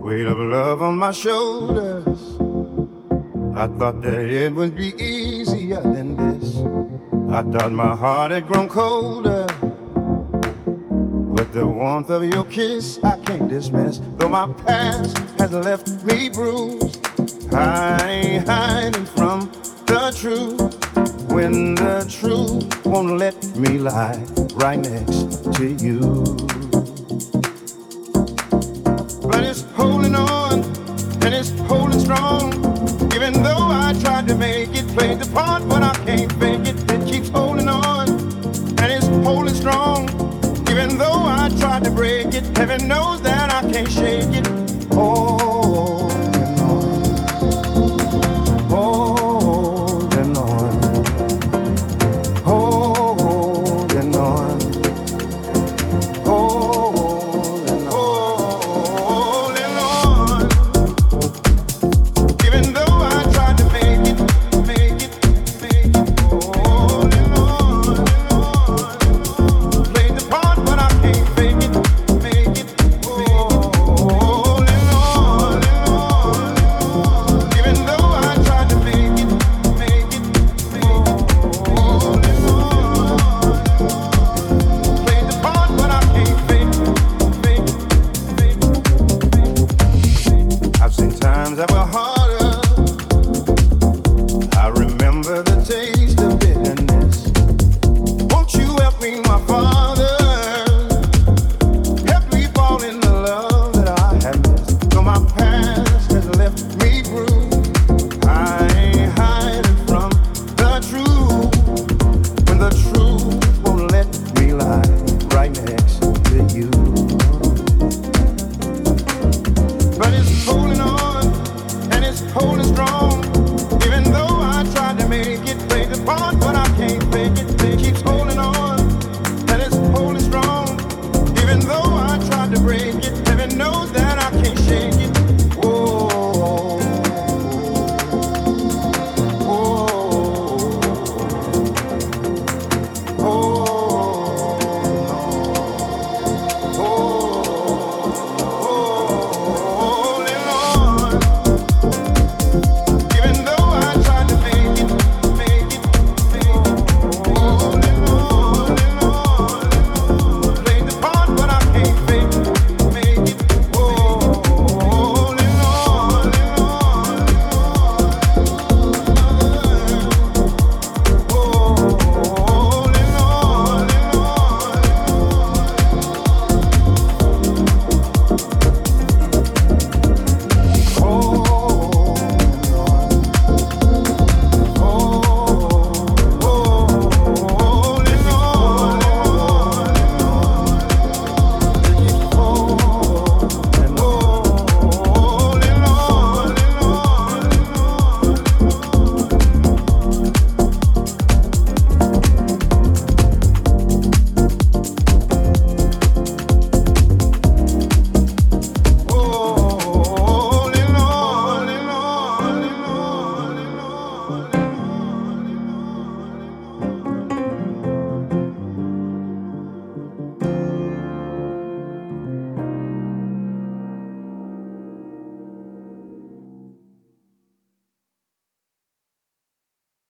Weight of love on my shoulders. I thought that it would be easier than this. I thought my heart had grown colder. But the warmth of your kiss I can't dismiss. Though my past has left me bruised, I ain't hiding from the truth. When the truth won't let me lie right next to you. But it's holding on and it's holding strong. Even though I tried to make it, played the part, but I can't fake it. It keeps holding on and it's holding strong. Even though I tried to break it, heaven knows that I can't shake it. Holding on, holding on, holding on, holding on. Even though I tried to make it, holding on. Played the part, but I can't fake it, holding on. Even though I tried to make it, holding on. Played the part, but I can't fake it. I've seen times that were harder. I remember the taste of bitterness. Won't you help me, my Father? Help me fall in the love that I have missed. Though my past has left me bruised, I ain't hiding from the truth. When the truth won't let me lie right next to you. But it's holding on and it's holding strong. Even though I tried to make it, play the part, but I can't fake it. It keeps holding on and it's holding strong. Even though I tried to break it, heaven knows that I can't.